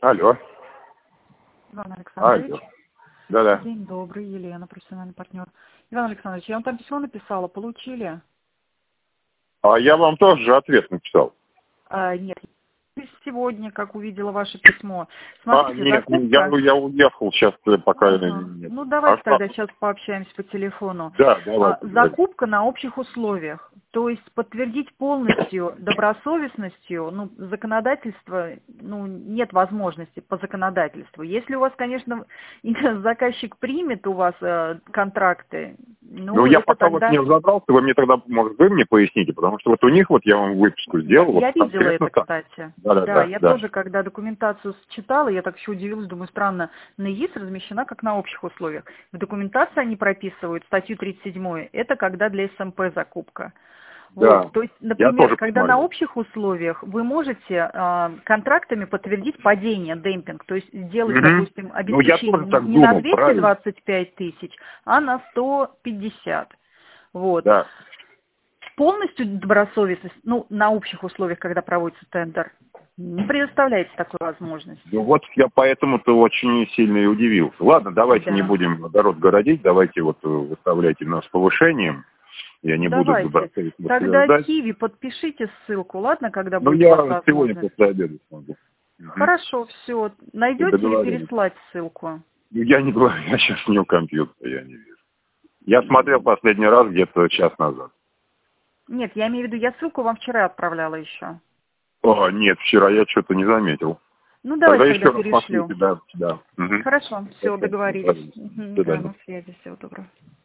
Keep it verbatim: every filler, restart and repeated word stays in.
Алло. Иван Александрович. Алло. Да-да. День добрый, Елена, профессиональный партнер. Иван Александрович, я вам там письмо написала, получили? А я вам тоже ответ написал. А, нет, сегодня, как увидела ваше письмо. А, Смотрите, нет, закупка... я, я уехал сейчас, пока... Ага. Нет. Ну, давайте А тогда что? сейчас пообщаемся по телефону. Да, А, давайте. закупка на общих условиях. То есть подтвердить полностью добросовестностью, ну, законодательство, ну, нет возможности по законодательству. Если у вас, конечно, заказчик примет у вас э, контракты, ну, Ну, я это пока вот тогда... не разобрался, вы мне тогда, может, вы мне поясните, потому что вот у них вот я вам выписку сделал. Я вот видела это, так. кстати. Да, да, Да, да, я да. тоже, когда документацию читала, я так еще удивилась, думаю, странно, на ИИС размещена как на общих условиях. В документации они прописывают статью тридцать седьмую, это когда для СМП закупка. Да. Вот, то есть, Я например, тоже когда на посмотрел. общих условиях вы можете э, контрактами подтвердить падение, демпинг, то есть сделать, Угу. допустим, Ну, я обеспечение тоже так не на думал, двести правильно? двадцать пять тысяч, а на сто пятьдесят. Вот. Да. Полностью добросовестность, ну, на общих условиях, когда проводится тендер, не предоставляется такой возможности. Ну вот я поэтому-то очень сильно и удивился. Ладно, давайте не Да. будем огород городить, давайте вот э, выставляйте нас с повышением. Я не буду Давайте. добросовестно Тогда утверждать. Киви подпишите ссылку, ладно, когда Ну, будет у я вас сегодня возможность. после обеда смогу. Угу. Хорошо, все. Найдете или Договорились. переслать ссылку? Ну, я не говорю, я сейчас не у компьютера, я не вижу. Я смотрел последний раз где-то час назад. Нет, я имею в виду, я ссылку вам вчера отправляла еще. О, нет, вчера я что-то не заметил. Ну, Тогда давайте еще тогда раз перешлю. пошлите, да, да. Угу. Хорошо, все, Хорошо, договорились. договорились. До Мгм, да, свидания. на связи, всего доброго.